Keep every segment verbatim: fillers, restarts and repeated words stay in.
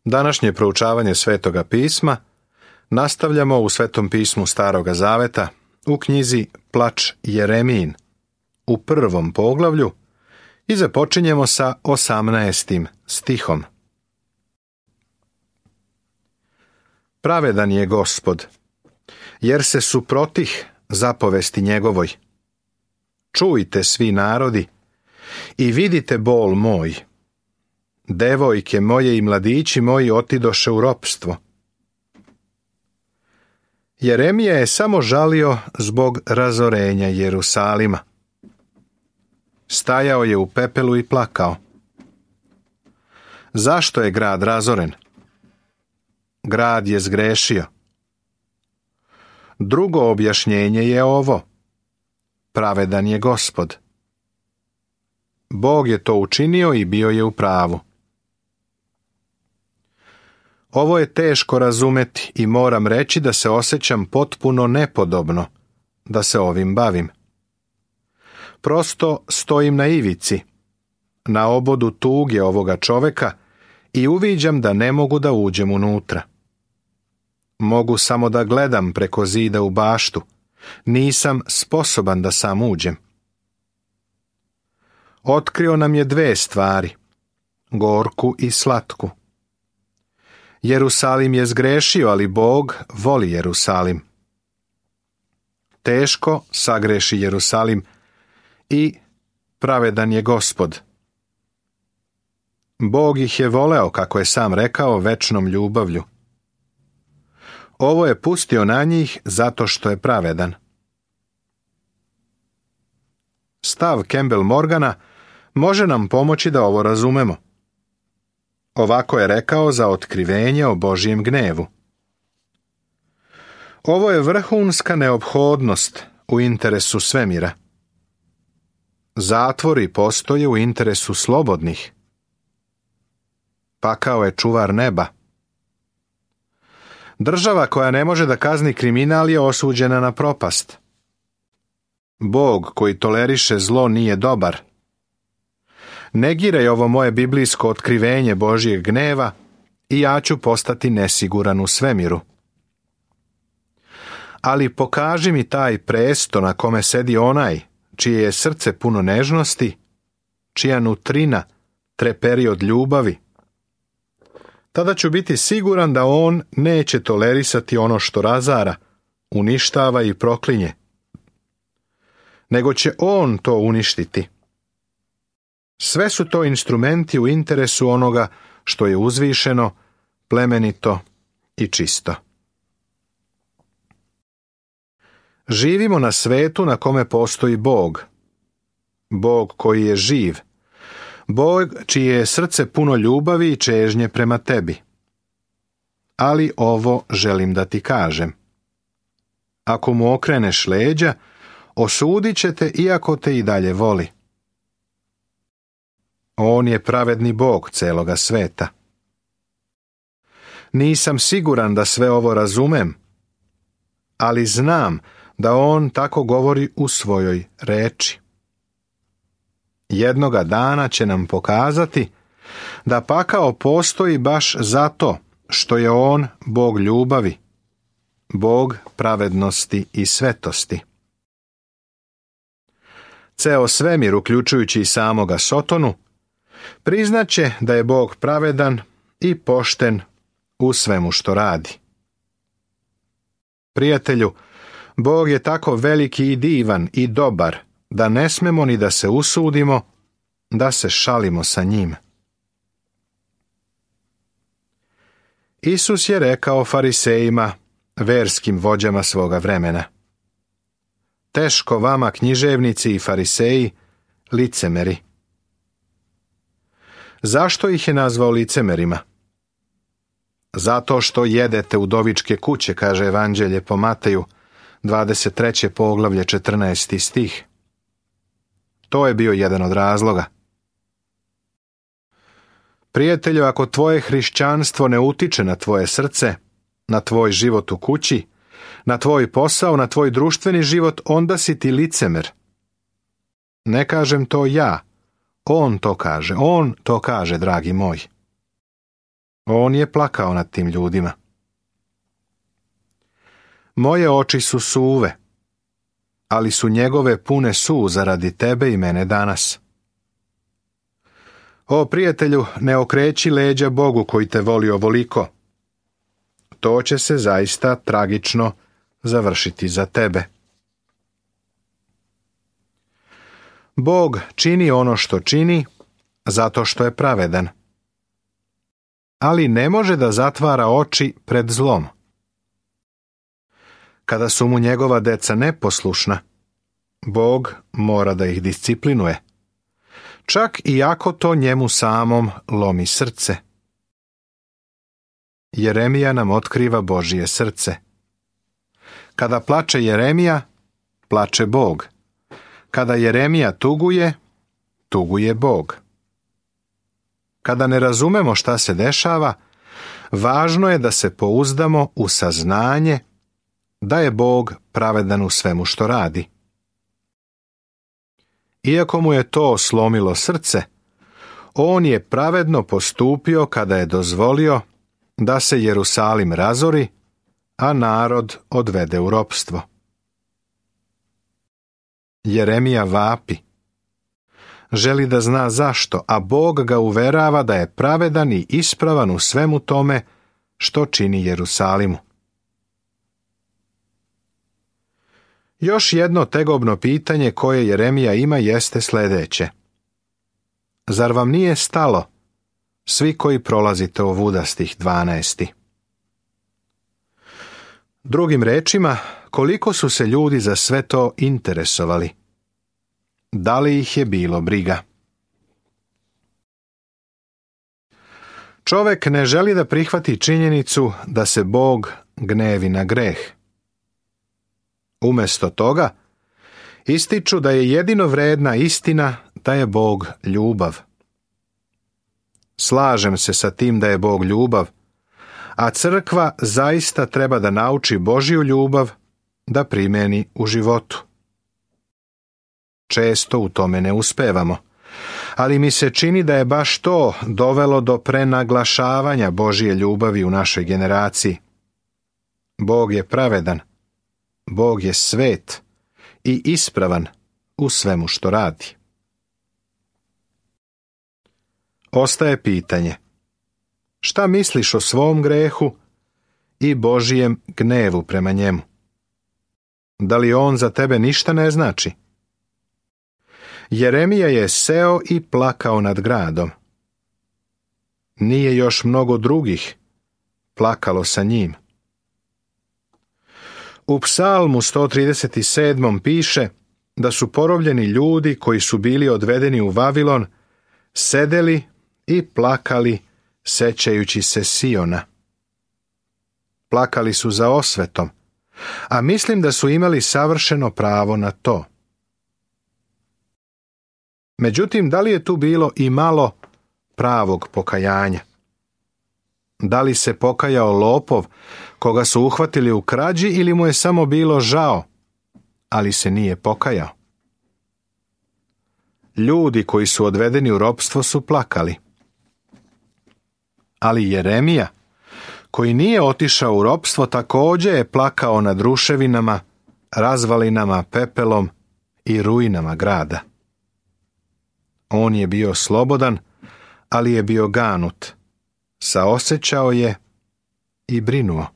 Današnje proučavanje Svetoga pisma nastavljamo u Svetom pismu Staroga zaveta u knjizi Plač Jeremijin u prvom poglavlju i započinjemo sa osamnaestim stihom. Pravedan je Gospod, jer se suprotih zapovesti njegovoj. Čujte svi narodi i vidite bol moj. Devojke moje i mladići moji otidoše u ropstvo. Jeremija je samo žalio zbog razorenja Jerusalima. Stajao je u pepelu i plakao. Zašto je grad razoren? Grad je zgrešio. Drugo objašnjenje je ovo. Pravedan je Gospod. Bog je to učinio i bio je u pravu. Ovo je teško razumeti i moram reći da se osjećam potpuno nepodobno da se ovim bavim. Prosto stojim na ivici, na obodu tuge ovoga čoveka i uviđam da ne mogu da uđem unutra. Mogu samo da gledam preko zida u baštu. Nisam sposoban da sam uđem. Otkrio nam je dve stvari, gorku i slatku. Jerusalim je zgrešio, ali Bog voli Jerusalim. Teško sagreši Jerusalim i pravedan je Gospod. Bog ih je voleo, kako je sam rekao, večnom ljubavlju. Ovo je pustio na njih zato što je pravedan. Stav Campbell Morgana može nam pomoći da ovo razumemo. Ovako je rekao za otkrivenje o Božjem gnevu. Ovo je vrhunska neophodnost u interesu svemira. Zatvori postoje u interesu slobodnih. Pakao je čuvar neba. Država koja ne može da kazni kriminal je osuđena na propast. Bog koji toleriše zlo nije dobar. Negiraj ovo moje biblijsko otkrivenje Božjeg gneva i ja ću postati nesiguran u svemiru. Ali pokaži mi taj presto na kome sedi onaj čije je srce puno nežnosti, čija nutrina treperi od ljubavi. Tada ću biti siguran da on neće tolerisati ono što razara, uništava i proklinje, nego će on to uništiti. Sve su to instrumenti u interesu onoga što je uzvišeno, plemenito i čisto. Živimo na svetu na kome postoji Bog. Bog koji je živ. Bog čije je srce puno ljubavi i čežnje prema tebi. Ali ovo želim da ti kažem. Ako mu okreneš leđa, osudit će te iako te i dalje voli. On je pravedni Bog celoga sveta. Nisam siguran da sve ovo razumem, ali znam da on tako govori u svojoj reči. Jednoga dana će nam pokazati da pakao postoji baš zato što je on Bog ljubavi, Bog pravednosti i svetosti. Ceo svemir, uključujući i samoga Sotonu, priznaće da je Bog pravedan i pošten u svemu što radi. Prijatelju, Bog je tako veliki i divan i dobar da ne smemo ni da se usudimo da se šalimo sa njim. Isus je rekao farisejima, verskim vođama svoga vremena: teško vama, književnici i fariseji, licemeri. Zašto ih je nazvao licemerima? Zato što jedete u dovičke kuće, kaže Evanđelje po Mateju, dvadeset treće poglavlje, četrnaesti stih. To je bio jedan od razloga. Prijatelju, ako tvoje hrišćanstvo ne utiče na tvoje srce, na tvoj život u kući, na tvoj posao, na tvoj društveni život, onda si ti licemer. Ne kažem to ja, on to kaže, on to kaže, dragi moj. On je plakao nad tim ljudima. Moje oči su suve, ali su njegove pune suza radi tebe i mene danas. O prijatelju, ne okreći leđa Bogu koji te voli ovoliko. To će se zaista tragično završiti za tebe. Bog čini ono što čini zato što je pravedan. Ali ne može da zatvara oči pred zlom. Kada su mu njegova deca neposlušna, Bog mora da ih disciplinuje. Čak i ako to njemu samom lomi srce. Jeremija nam otkriva Božje srce. Kada plače Jeremija, plače Bog. Kada Jeremija tuguje, tuguje Bog. Kada ne razumemo šta se dešava, važno je da se pouzdamo u saznanje da je Bog pravedan u svemu što radi. Iako mu je to slomilo srce, on je pravedno postupio kada je dozvolio da se Jerusalim razori, a narod odvede u ropstvo. Jeremija vapi. Želi da zna zašto, a Bog ga uverava da je pravedan i ispravan u svemu tome što čini Jerusalimu. Još jedno tegobno pitanje koje Jeremija ima jeste sljedeće. Zar vam nije stalo, svi koji prolazite ovuda s tih dvanaesti? Drugim rečima, koliko su se ljudi za sve to interesovali? Da li ih je bilo briga? Čovjek ne želi da prihvati činjenicu da se Bog gnevi na greh. Umjesto toga, ističu da je jedino vredna istina da je Bog ljubav. Slažem se sa tim da je Bog ljubav, a crkva zaista treba da nauči Božju ljubav da primeni u životu. Često u tome ne uspevamo, ali mi se čini da je baš to dovelo do prenaglašavanja Božje ljubavi u našoj generaciji. Bog je pravedan, Bog je svet i ispravan u svemu što radi. Ostaje pitanje. Šta misliš o svom grehu i Božijem gnevu prema njemu? Da li on za tebe ništa ne znači? Jeremija je seo i plakao nad gradom. Nije još mnogo drugih plakalo sa njim. U Psalmu sto trideset sedam piše da su porobljeni ljudi koji su bili odvedeni u Vavilon sedeli i plakali sećajući se Siona. Plakali su za osvetom, a mislim da su imali savršeno pravo na to. Međutim, da li je tu bilo i malo pravog pokajanja? Da li se pokajao lopov koga su uhvatili u krađi ili mu je samo bilo žao, ali se nije pokajao? Ljudi koji su odvedeni u ropstvo su plakali. Ali Jeremija, koji nije otišao u ropstvo, također je plakao nad ruševinama, razvalinama, pepelom i ruinama grada. On je bio slobodan, ali je bio ganut. Saosjećao je i brinuo.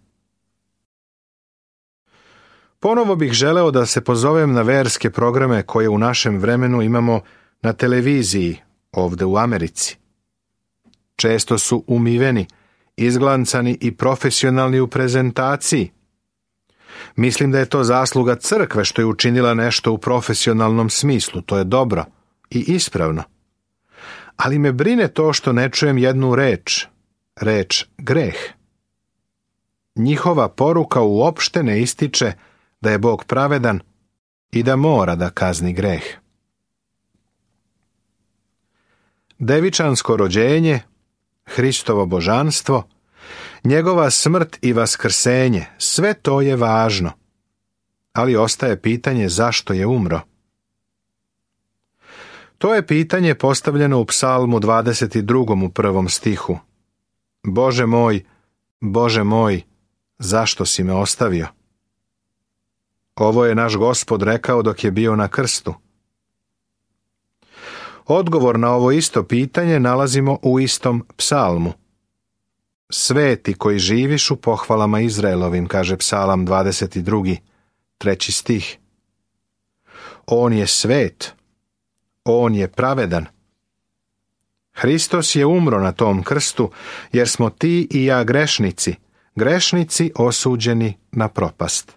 Ponovo bih želeo da se pozovem na verske programe koje u našem vremenu imamo na televiziji, ovdje u Americi. Često su umiveni, izglancani i profesionalni u prezentaciji. Mislim da je to zasluga crkve što je učinila nešto u profesionalnom smislu, to je dobro i ispravno. Ali me brine to što ne čujem jednu reč, reč greh. Njihova poruka uopšte ne ističe da je Bog pravedan i da mora da kazni greh. Devičansko rođenje, Hristovo božanstvo, njegova smrt i vaskrsenje, sve to je važno, ali ostaje pitanje zašto je umro. To je pitanje postavljeno u Psalmu dvadeset dva u prvom stihu. Bože moj, Bože moj, zašto si me ostavio? Ovo je naš Gospod rekao dok je bio na krstu. Odgovor na ovo isto pitanje nalazimo u istom psalmu. Sveti koji živiš u pohvalama Izraelovim, kaže psalam dvadeset drugi, treći stih. On je svet, on je pravedan. Hristos je umro na tom krstu, jer smo ti i ja grešnici, grešnici osuđeni na propast.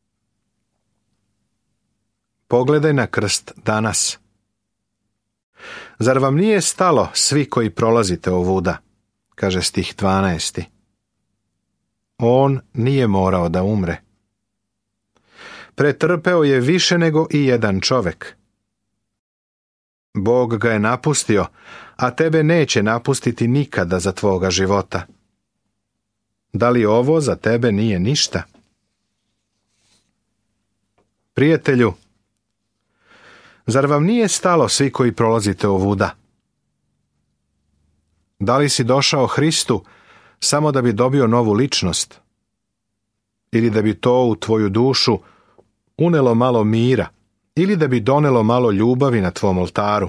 Pogledaj na krst danas. Zar vam nije stalo svi koji prolazite ovuda, kaže stih dvanaesti. On nije morao da umre. Pretrpeo je više nego i jedan čovek. Bog ga je napustio, a tebe neće napustiti nikada za tvoga života. Da li ovo za tebe nije ništa? Prijatelju, zar vam nije stalo svi koji prolazite ovuda? Da li si došao Hristu samo da bi dobio novu ličnost? Ili da bi to u tvoju dušu unelo malo mira? Ili da bi donelo malo ljubavi na tvom oltaru?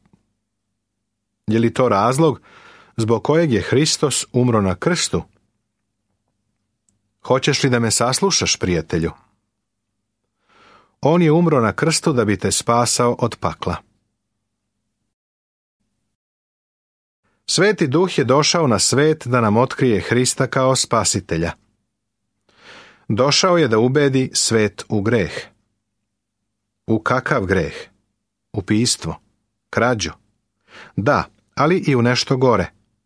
Je li to razlog zbog kojeg je Hristos umro na krstu? Hoćeš li da me saslušaš, prijatelju? On je umro na krstu da bi te spasao od pakla. Sveti Duh je došao na svet da nam otkrije Hrista kao spasitelja. Došao je da ubedi svet u greh. U kakav greh? U pistvo, krađu. Da, ali i u nešto gore.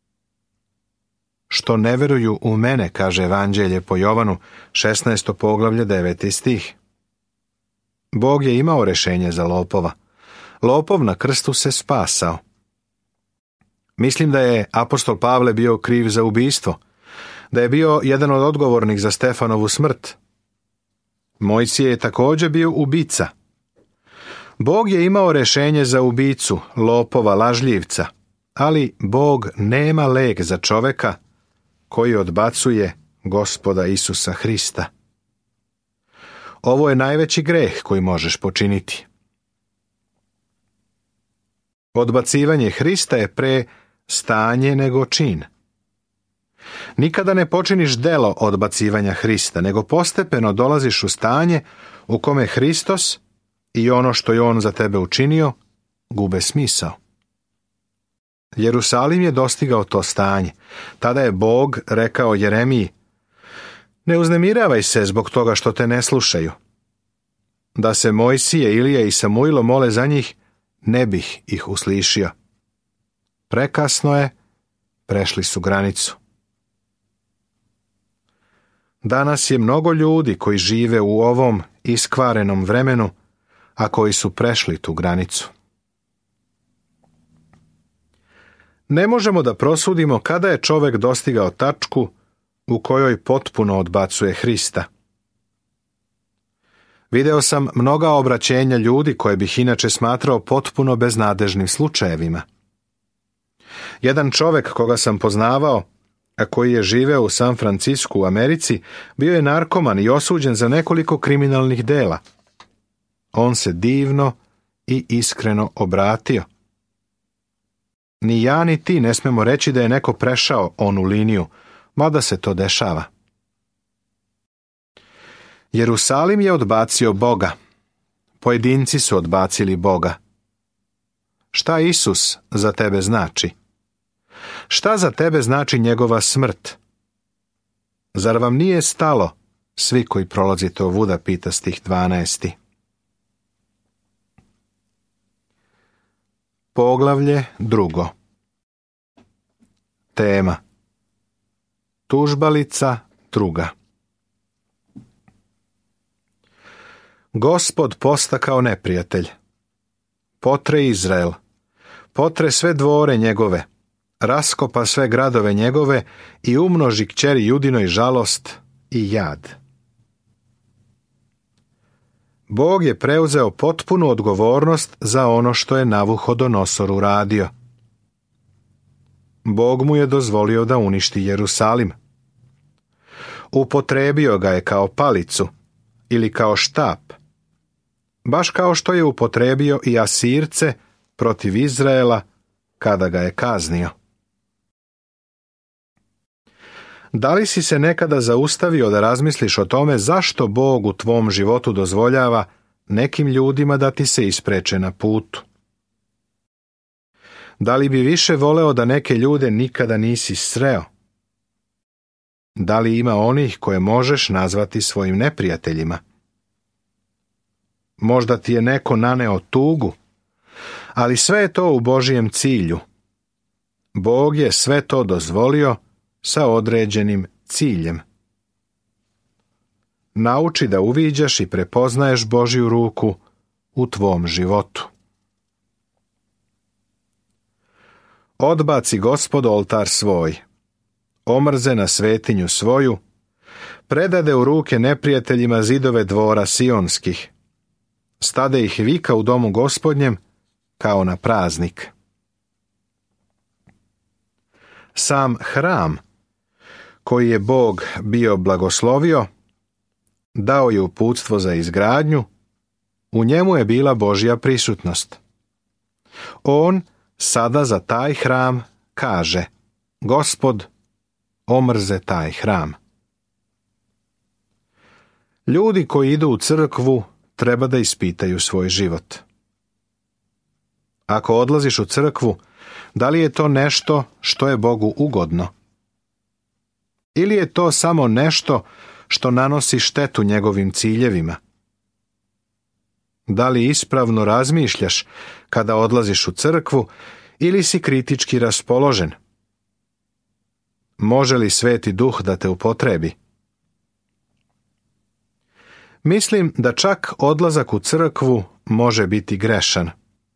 Što ne veruju u mene, kaže Evanđelje po Jovanu, šesnaesto poglavlje, deveti stih. Bog je imao rešenje za lopova. Lopov na krstu se spasao. Mislim da je apostol Pavle bio kriv za ubistvo, da je bio jedan od odgovornih za Stefanovu smrt. Mojsije je također bio ubica. Bog je imao rešenje za ubicu, lopova, lažljivca, ali Bog nema lek za čoveka koji odbacuje Gospoda Isusa Hrista. Ovo je najveći greh koji možeš počiniti. Odbacivanje Hrista je pre stanje nego čin. Nikada ne počiniš delo odbacivanja Hrista, nego postepeno dolaziš u stanje u kome Hristos i ono što je on za tebe učinio gube smisao. Jerusalim je dostigao to stanje. Tada je Bog rekao Jeremiji: ne uznemiravaj se zbog toga što te ne slušaju. Da se Mojsije, Ilija i Samuilo mole za njih, ne bih ih uslišio. Prekasno je, prešli su granicu. Danas je mnogo ljudi koji žive u ovom iskvarenom vremenu, a koji su prešli tu granicu. Ne možemo da prosudimo kada je čovjek dostigao tačku u kojoj potpuno odbacuje Hrista. Video sam mnoga obraćenja ljudi koje bih inače smatrao potpuno beznadežnim slučajevima. Jedan čovjek koga sam poznavao, a koji je živeo u San Francisku u Americi, bio je narkoman i osuđen za nekoliko kriminalnih dela. On se divno i iskreno obratio. Ni ja ni ti ne smemo reći da je neko prešao onu liniju, mada se to dešava. Jerusalim je odbacio Boga. Pojedinci su odbacili Boga. Šta Isus za tebe znači? Šta za tebe znači njegova smrt? Zar vam nije stalo, svi koji prolazite ovuda, pita stih dvanaesti. Poglavlje drugo. Tema: tužbalica druga. Gospod postakao neprijatelj. Potre Izrael. Potre sve dvore njegove. Raskopa sve gradove njegove i umnoži kćeri Judinoj žalost i jad. Bog je preuzeo potpunu odgovornost za ono što je Navuhodonosor uradio. Bog mu je dozvolio da uništi Jerusalim. Upotrebio ga je kao palicu ili kao štap, baš kao što je upotrebio i Asirce protiv Izraela kada ga je kaznio. Da li si se nekada zaustavio da razmisliš o tome zašto Bog u tvom životu dozvoljava nekim ljudima da ti se ispreče na putu? Da li bi više voleo da neke ljude nikada nisi sreo? Da li ima onih koje možeš nazvati svojim neprijateljima? Možda ti je neko naneo tugu, ali sve je to u Božijem cilju. Bog je sve to dozvolio sa određenim ciljem. Nauči da uviđaš i prepoznaješ Božju ruku u tvom životu. Odbaci Gospod oltar svoj, omrze na svetinju svoju, predade u ruke neprijateljima zidove dvora sionskih, stade ih vika u domu Gospodnjem kao na praznik. Sam hram, koji je Bog bio blagoslovio, dao je uputstvo za izgradnju, u njemu je bila Božja prisutnost. On sada za taj hram kaže: Gospod, omrze taj hram. Ljudi koji idu u crkvu treba da ispitaju svoj život. Ako odlaziš u crkvu, da li je to nešto što je Bogu ugodno? Ili je to samo nešto što nanosi štetu njegovim ciljevima? Da li ispravno razmišljaš kada odlaziš u crkvu ili si kritički raspoložen? Može li Sveti Duh da te upotrebi? Mislim da čak odlazak u crkvu može biti grešan.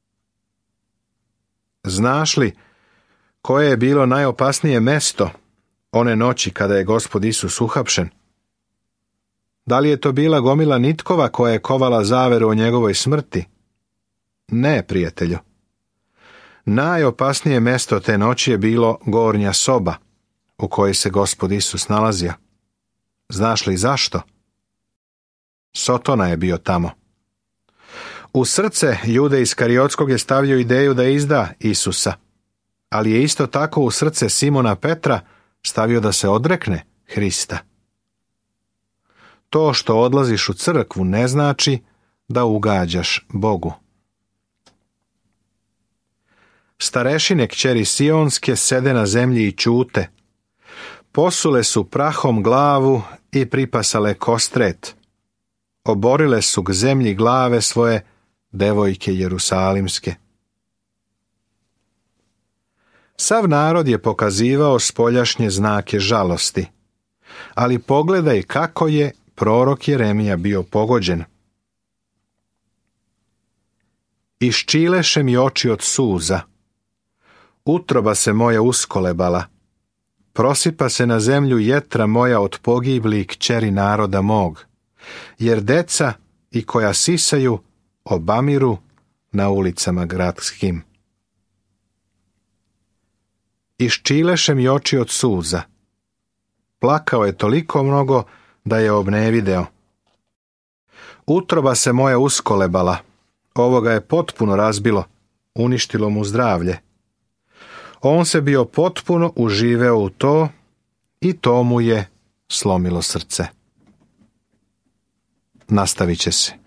Znaš li koje je bilo najopasnije mesto one noći kada je Gospod Isus uhapšen? Da li je to bila gomila nitkova koja je kovala zaveru o njegovoj smrti? Ne, prijatelju. Najopasnije mesto te noći je bilo gornja soba u kojoj se Gospod Isus nalazio. Znaš li zašto? Sotona je bio tamo. U srce Jude Iskariotskog je stavio ideju da izda Isusa, ali je isto tako u srce Simona Petra stavio da se odrekne Hrista. To što odlaziš u crkvu ne znači da ugađaš Bogu. Starešine kćeri Sionske sede na zemlji i ćute. Posule su prahom glavu i pripasale kostret. Oborile su k zemlji glave svoje devojke Jerusalimske. Sav narod je pokazivao spoljašnje znake žalosti, ali pogledaj kako je prorok Jeremija bio pogođen. Iščileše mi oči od suza, utroba se moja uskolebala, prosipa se na zemlju jetra moja od pogibli kćeri naroda mog, jer deca i koja sisaju obamiru na ulicama gradskim. Iščileše mi oči od suza, plakao je toliko mnogo da je obnevideo. Utroba se moja uskolebala, ovoga je potpuno razbilo, uništilo mu zdravlje. On se bio potpuno uživeo u to i to mu je slomilo srce. Nastavit će se.